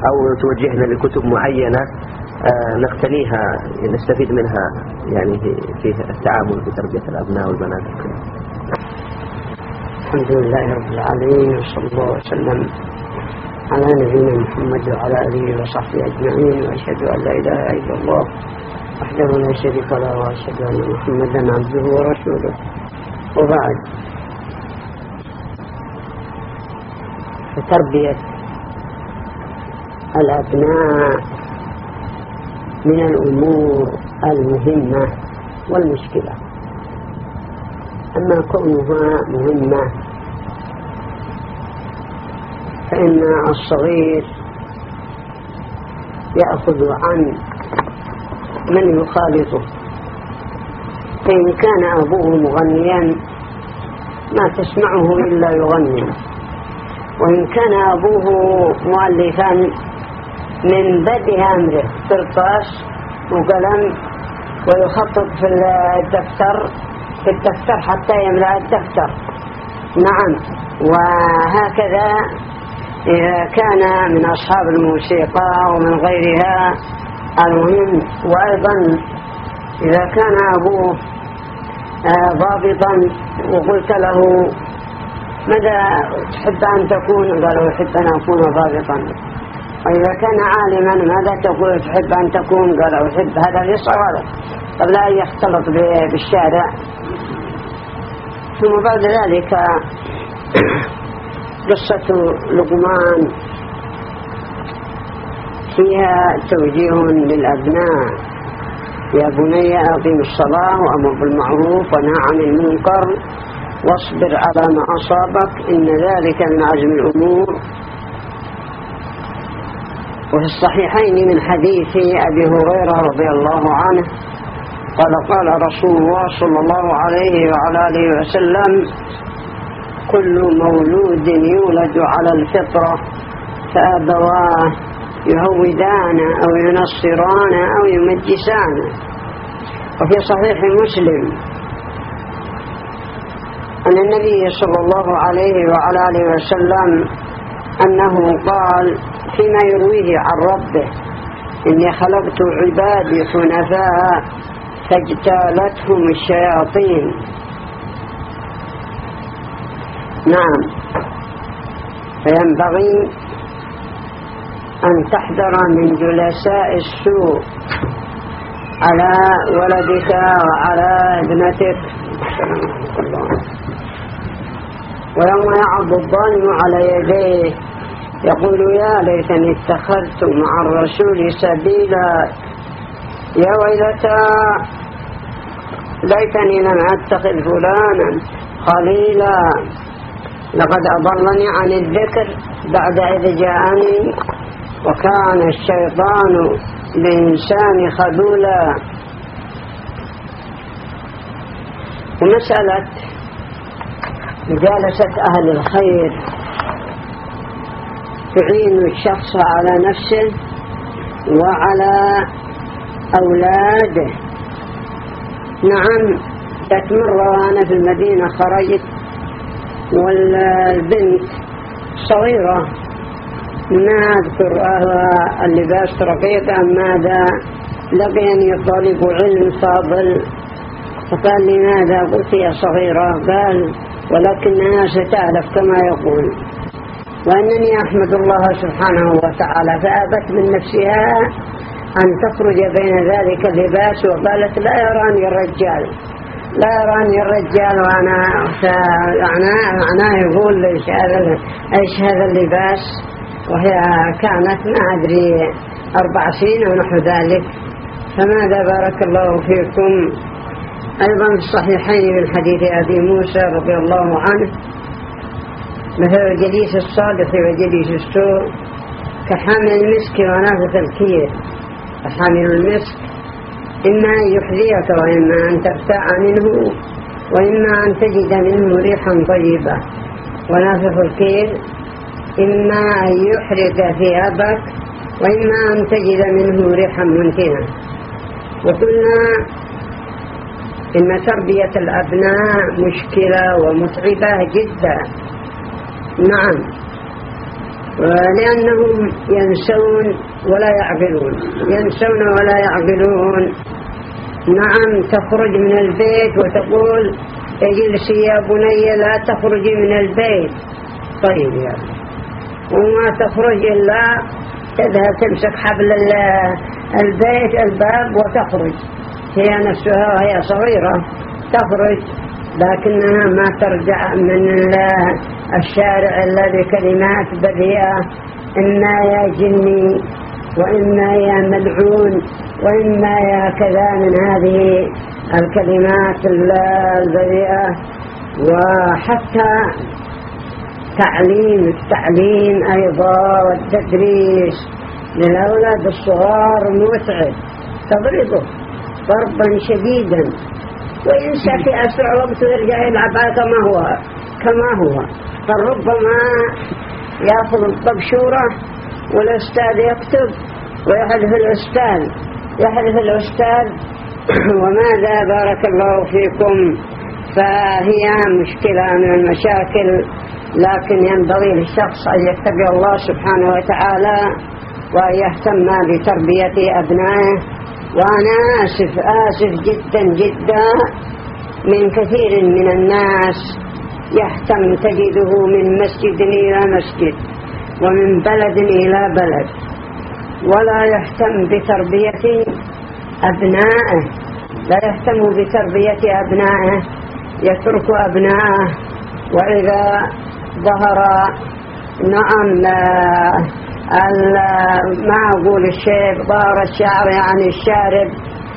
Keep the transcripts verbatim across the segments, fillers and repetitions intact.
أو توجهنا لكتب معينة نقتنيها نستفيد منها يعني في التعامل في تربية الأبناء والبنات. الحمد لله رب العالمين، وصلى الله وسلم على نبينا محمد وعلى آله وصحبه أجمعين، وأشهد أن لا إله إلا الله وحده لا شريك له، وأشهد أن محمدا عبده ورسوله. وبعد، فتربية الأبناء من الأمور المهمة والمشكلة. أما كونها مهمة فإن الصغير يأخذ عن من يخالطه، فإن كان أبوه مغنيا ما تسمعه إلا يغني، وإن كان أبوه مؤلفا من بدء أمره قرطاس وقلم ويخطط في الدفتر في الدفتر حتى يملأ الدفتر. نعم، وهكذا إذا كان من أصحاب الموسيقى ومن غيرها. المهم، وأيضا إذا كان أبوه ضابطا وقلت له ماذا تحب أن تكون؟ قال أحب أن أكون ضابطا. وإذا كان عالما ماذا تقول تحب أن تكون؟ قال أحب هذا لصغره قبل أن يختلط بالشارع. ثم بعد ذلك قصة لقمان فيها توجيه للأبناء: يا بني أقم الصلاة وأمر بالمعروف ونهى عن المنكر واصبر على ما أصابك إن ذلك من عزم الأمور. وفي الصحيحين من حديث أبي هريرة رضي الله عنه قال قال رسول الله صلى الله عليه وعلى آله وسلم: كل مولود يولد على الفطرة فأبواه يهودان أو ينصران أو يمجسان. وفي صحيح مسلم أن النبي صلى الله عليه وعلى آله وسلم أنه قال فيما يرويه عن ربه: إني خلقت عبادي حنفاء فاجتالتهم الشياطين. نعم، فينبغي أن تحذر من جلساء السوء على ولدك وعلى ابنتك. ويوم يعض الظالم على يديه يقول يا ليتني اتخذت مع الرسول سبيلا يا ويلتى ليتني لم أتخذ فلانا خليلا لقد أضلني عن الذكر بعد إذ جاءني وكان الشيطان للإنسان خذولا. ومسألة مجالسة أهل الخير تعين الشخص على نفسه وعلى أولاده. نعم، تتمر وأنا في المدينة خرجت والبنت صغيرة ما أذكر أهل اللباس رقيق أم ماذا لقيني طالب علم فاضل فقال لي ماذا؟ قلت يا صغيرة. قال ولكنها ستألف كما يقول، وأنني أحمد الله سبحانه وتعالى. فأبت من نفسها أن تخرج بين ذلك اللباس وقالت لا يراني الرجال لا يراني الرجال وأنا أنا يقول إيش هذا إيش هذا اللباس، وهي كانت ما أدري أربع سنين ونحو ذلك. فماذا بارك الله فيكم. أيضا في الصحيحين من حديث أبي موسى رضي الله عنه: مثل الجليس الصالح وجليس السوء كحامل المسك ونافخ الكير. فحامل المسك إما أن يحذيك وإما أن تبتاع منه وإما أن تجد منه ريحا طيبة، ونافخ الكير إما أن يحرق ثيابك وإما أن تجد منه ريحا منتنة. وقلنا إن تربية الأبناء مشكلة ومتعبة جدا. نعم، لأنهم ينسون ولا يعقلون ينسون ولا يعقلون. نعم تخرج من البيت وتقول اجلسي يا بني لا تخرجي من البيت. طيب يا وما تخرج إلا تذهب تمسك حبل البيت الباب وتخرج هي نفسها وهي صغيرة تخرج، لكنها ما ترجع من الشارع الذي كلمات بذيئة إما يا جني وإما يا ملعون وإما يا كذا من هذه الكلمات البذيئة. وحتى تعليم التعليم أيضا والتدريس للأولاد الصغار متعب، تضربه ضربا شديدا وينسى في أسرع وقت ويرجع يلعب كما هو كما هو فربما يأخذ الطبشورة والأستاذ يكتب ويحلف الأستاذ يحلف الأستاذ وماذا بارك الله فيكم. فهي مشكلة من المشاكل، لكن ينبغي للشخص أن يتقي الله سبحانه وتعالى وأن يهتم بتربية أبنائه. وأنا آسف آسف جدا جدا من كثير من الناس يهتم تجده من مسجد إلى مسجد ومن بلد إلى بلد ولا يهتم بتربية أبنائه لا يهتم بتربية أبنائه يترك أبنائه. وإذا ظهر نعم ما أقول الشيب ظهر الشعر يعني الشارب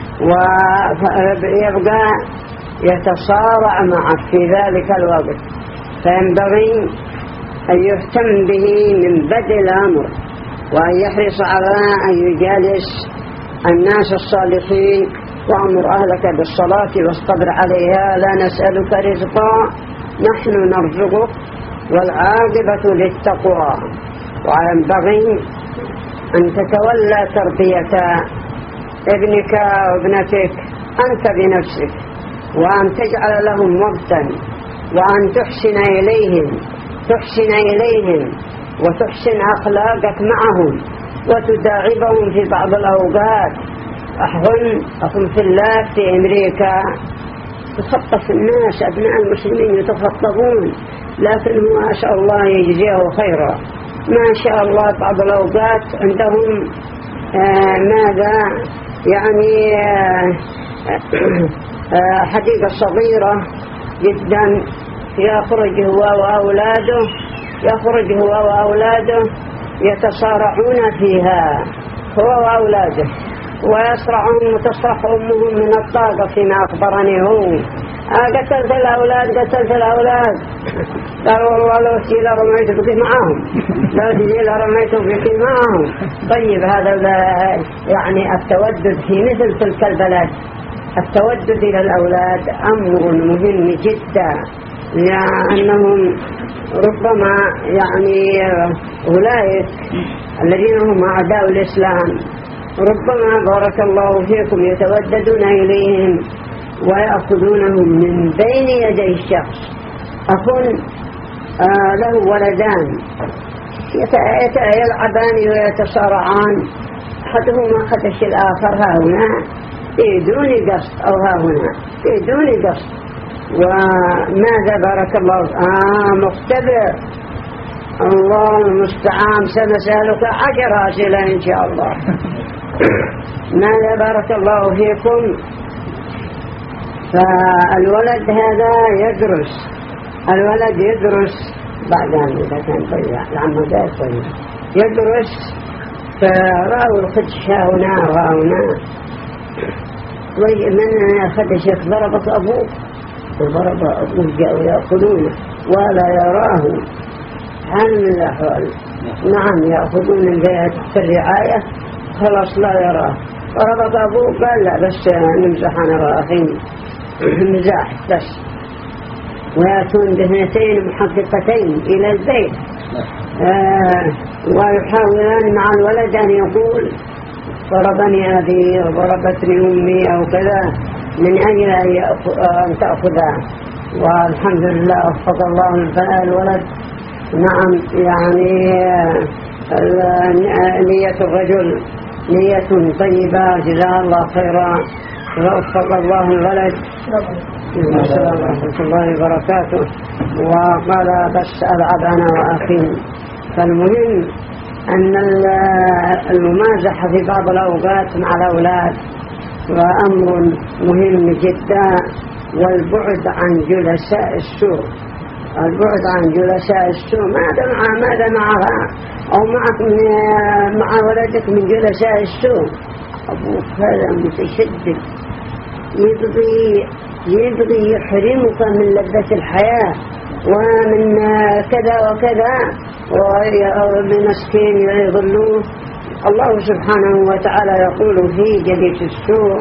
ويبقى يتصارع معه في ذلك الوقت. فينبغي أن يهتم به من بدء الأمر وأن يحرص على أن يجالس الناس الصالحين. وأمر أهلك بالصلاة واصطبر عليها لا نسألك رزقا نحن نرزقك والعاقبة للتقوى. وينبغي أن تتولى تربية ابنك وابنتك أنت بنفسك وأن تجعل لهم وقتا وأن تحسن إليهم تحسن إليهم وتحسن أخلاقك معهم وتداعبهم في بعض الأوقات. أحضن أخم في الله في أمريكا تخطف الناس أبناء المسلمين يتخطفون، لكن هو ما شاء الله يجزيه خيرا ما شاء الله. بعض الأوقات عندهم آه ماذا يعني آه آه حديقة صغيرة جدا يخرج هو وأولاده يخرج هو وأولاده يتصارعون فيها هو وأولاده ويسرعون وتصرخ أمهم من الطاقة فيما أخبرني هو آه قتلت الأولاد قتلت الأولاد قالوا والله لو تجيل رميت بك معهم لو تجيل رميت بك معهم. طيب هذا يعني التودد في مثل تلك البلد التودد إلى الأولاد أمر مهم جدا، لأنهم ربما يعني أولئك الذين هم أعداء الإسلام ربما بارك الله فيكم يتوددون إليهم ويأخذونهم من بين يدي الشخص. أكون آه له ولدان يلعبان ويتصارعان أحدهما خدش الآخر ها هنا بدون قصد أو ها هنا بدون قصد. وماذا بارك الله آه مختبر الله المستعان سنسألك عشر أسئلة إن شاء الله. ماذا بارك الله فيكم. فالولد هذا يدرس الولد يدرس بعدين إذا كان طيب العمل طيب يدرس فرأوا الخدش هنا وهنا من خدشك ضربت أبوك وضرب أبوك جاءوا يأخذونه ولا يراه حال من الأحوال. نعم يأخذون البيت في الرعاية خلاص لا يراه ضربت أبوك قال لا بس نمزح أنا أخين مزاح بس. ويأتون بهنتين محققتين إلى البيت آه ويحاولان مع الولد أن يقول ضربني أبي وضربتني أمي أو كذا من أجل أن تأخذها. والحمد لله وفق الله الولد نعم، يعني نية الرجل نية طيبة، جزاه الله خيرا، ووفق الله الولد. السلام ورحمة الله وبركاته. وقال بس أبعد أنا وأخي. فالمهم أن الممازحة في بعض الأوقات مع الأولاد وأمر مهم جدا، والبعد عن جلساء السوء، البعد عن جلساء السوء. ماذا مع ماذا معها أو معك مع ولدك من جلساء السوء؟ أبوك هذا متشدد، يبغي يبغي يحرمك من لذة الحياة ومن كذا وكذا، ومسكين يضلوه. الله سبحانه وتعالى يقول في جليس السوء: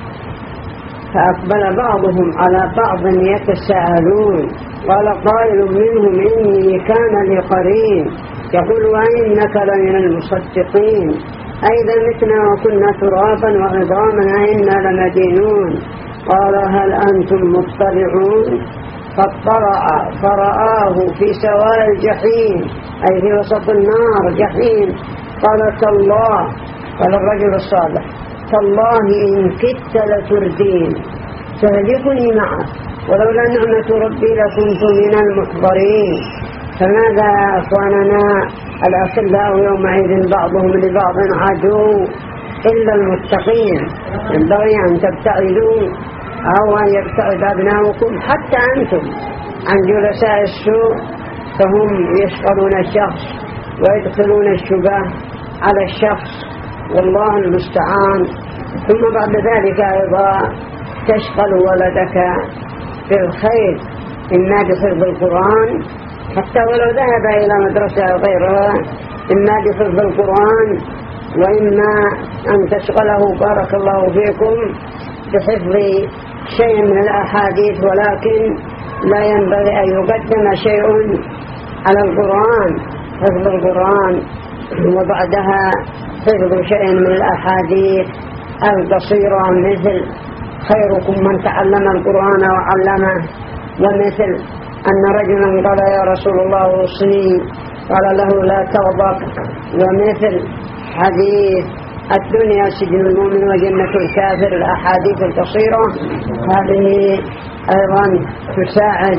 فأقبل بعضهم على بعض يتساءلون قال قائل منهم إني كان لي قرين يقول وإنك لمن المصدقين أئذا متنا وكنا ترابا وعظاما أئنا لمدينون. قال هل أنتم مطلعون؟ فاطلع فرآه في سواء الجحيم، أي في وسط النار جحيم. قال تالله، قال الرجل الصالح تالله إن كدت لتردين تهلكني معه ولولا نعمة ربي لكنت من المحضرين. فماذا يا أخواننا الأخلاء يومئذ بعضهم لبعض عدو إلا المتقين. ينبغي أن تبتعدوا أو أن يبتعد أبناؤكم حتى أنتم عن جلساء السوء، فهم يشغلون الشخص ويدخلون الشبه على الشخص، والله المستعان. ثم بعد ذلك أيضا تشغل ولدك بالخير، إما بحفظ القرآن حتى ولو ذهب إلى مدرسة أو غيرها، إما بحفظ القرآن، وإما أن تشغله بارك الله فيكم بحفظ شيء من الأحاديث، ولكن لا ينبغي أن يقدم شيء على القرآن، حفظ القرآن وبعدها حفظ شيء من الأحاديث القصيرة، مثل خيركم من تعلم القرآن وعلمه، ومثل أن رجلا قال يا رسول الله اوصني قال له لا تغضب، ومثل حديث الدنيا سجن المؤمن وجنة الكافر، الأحاديث القصيرة هذه أيضا تساعد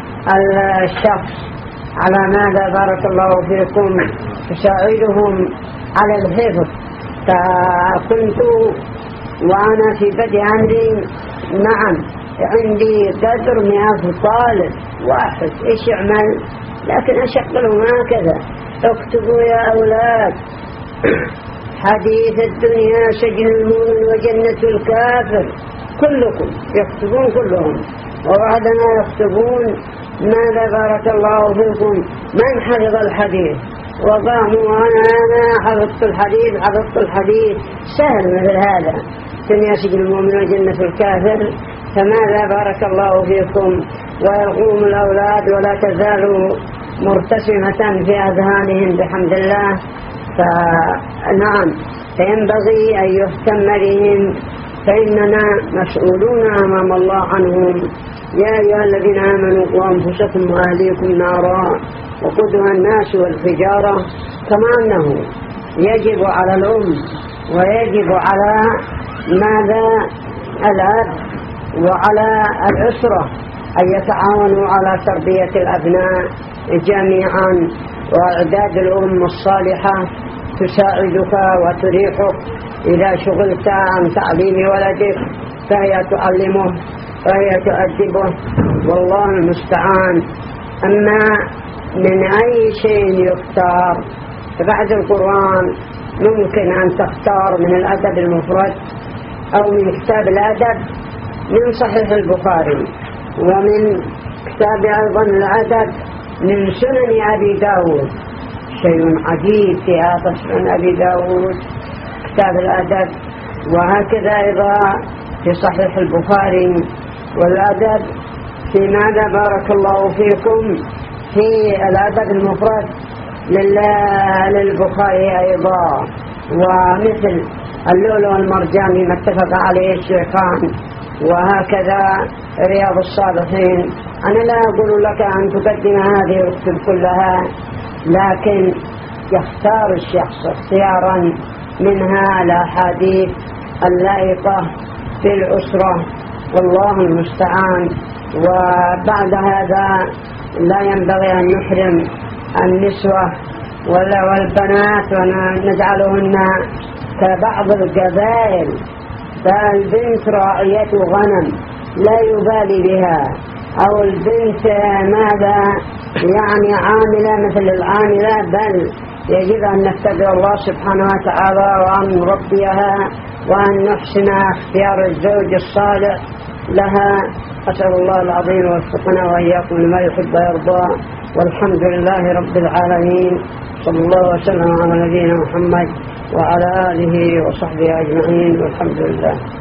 الشخص على ماذا بارك الله فيكم، تساعدهم على الحفظ. فكنت وأنا في بدء أمري نعم عندي قدر مئة طالب واحد إيش يعمل، لكن أشغلهم هكذا: اكتبوا يا أولاد حديث الدنيا سجن المؤمن وجنة الكافر، كلكم يكتبون كلهم، وبعدما يكتبون ماذا بارك الله فيكم من حفظ الحديث، وقاموا أنا أنا حفظت الحديث حفظت الحديث سهل مثل هذا، دنيا سجن المؤمن وجنة الكافر. فماذا بارك الله فيكم، ويقوم الأولاد ولا تزال مرتسمة في أذهانهم بحمد الله. فنعم فينبغي أن يهتم بهم، فإننا مسؤولون أمام الله عنهم. يا أيها الذين آمنوا قوا أنفسكم وأهليكم نارا وقودها الناس والحجارة. كما أنه يجب على الأم ويجب على ماذا الأب وعلى الأسرة أن يتعاونوا على تربية الأبناء جميعا، وإعداد الأم الصالحة تساعدك وتريحك إذا شغلت عن تعليم ولدك، فهي تعلمه وهي تؤدبه، والله المستعان. أما من أي شيء يختار بعد القرآن ممكن أن تختار من الأدب المفرد أو من كتاب الأدب من صحيح البخاري، ومن كتاب أيضا الأدب من سنن أبي داود. شيء عجيب في هذا سنن أبي داود كتاب الأدب، وهكذا أيضا في صحيح البخاري. والأدب في ماذا بارك الله فيكم في الأدب المفرد للبخاري أيضا، ومثل اللؤلؤ والمرجان ما اتفق عليه الشيخان وهكذا رياض الصالحين. أنا لا أقول لك أن تقدم هذه الكتب كلها، لكن يختار الشخص اختيارا منها الأحاديث اللائقة في الأسرة، والله المستعان. وبعد هذا لا ينبغي أن نحرم النسوة والبنات ونجعلهن كبعض القبائل، فالبنت راعية غنم لا يبالي بها، أو البنت ماذا يعني عاملة مثل العاملة، بل يجب أن نتبع الله سبحانه وتعالى وأن نربيها وأن نحسن اختيار الزوج الصالح لها. أسأل الله العظيم وفقنا وإياكم لما يحب ويرضى، والحمد لله رب العالمين. صلى الله وسلم على نبينا محمد وعلى آله وصحبه أجمعين، والحمد لله.